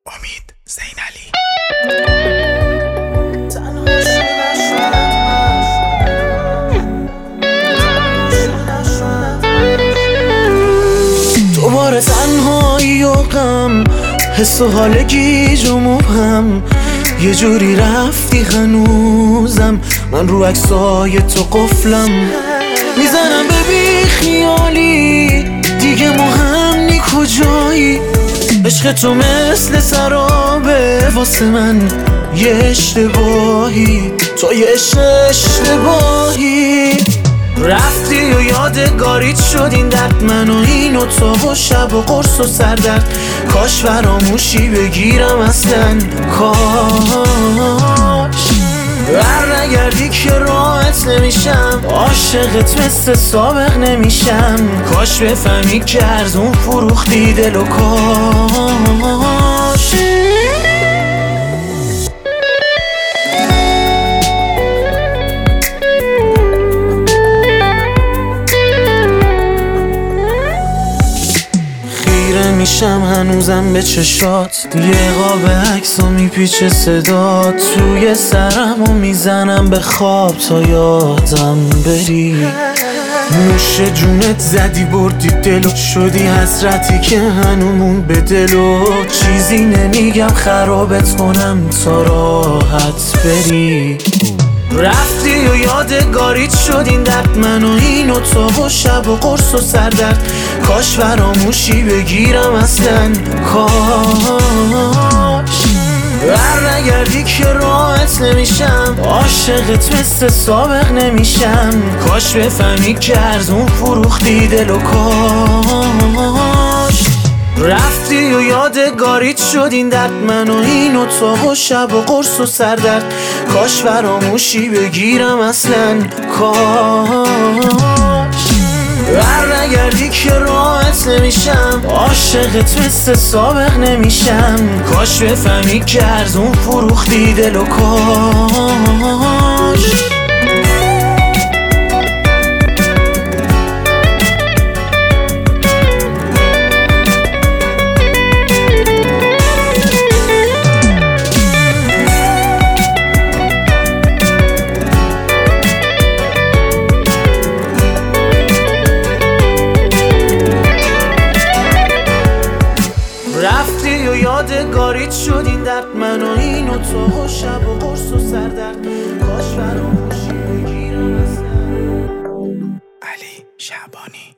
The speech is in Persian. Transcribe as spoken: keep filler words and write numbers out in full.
امید زینالی. دوباره تنهایی و غم، حس و حال گیج و مبهم، یه جوری رفتی هنوزم، من رو عکسای تو قفلم، میزنم به بی خیالی، دیگه مهم نی کجایی، عشق تو مثل سرابه واسه من یه اشتباهی، تو یه عشق اشتباهی، رفتی و یادگاریت شد این درد، من و این و تو و شب و قرص و سردرد، کاش فراموشی بگیرم اصلا، کاش بر نگردی که راحت نمیشم، عاشقت مثل سابق نمیشم، کاش بفهمی که ارزون فروختی دل و کاش میشم هنوزم به چشات، یه قاب عکس و میپیچه صدا، توی سرم و میزنم به خواب تا یادم بری، نوش جونت زدی بردی دلو، شدی حسرتی که هنومون به دلو، چیزی نمیگم خرابت کنم تا راحت بری، رفتی و یادگاریت شد این درد، من و این و تو و شب و قرص و سردرد، کاش فراموشی بگیرم اصلا، کاش بر نگردی که راحت نمیشم، عاشقت مثل سابق نمیشم، کاش بفهمی که ارزون فروختی دل و کاش رفتی و یادگاریت شد این درد، من و این و تو و شب و قرص و سردرد، کاش فراموشی بگیرم اصلا، کاش بر نگردی که راحت نمیشم، عاشقت مثل سابق نمیشم، کاش بفهمی که ارزون فروختی دل و کاش رفتی و یادگاریت شد این درد، من و این و تو و شب و قرص و سردرد، کاش فراموشی بگیرم اصلا. علی شعبانی.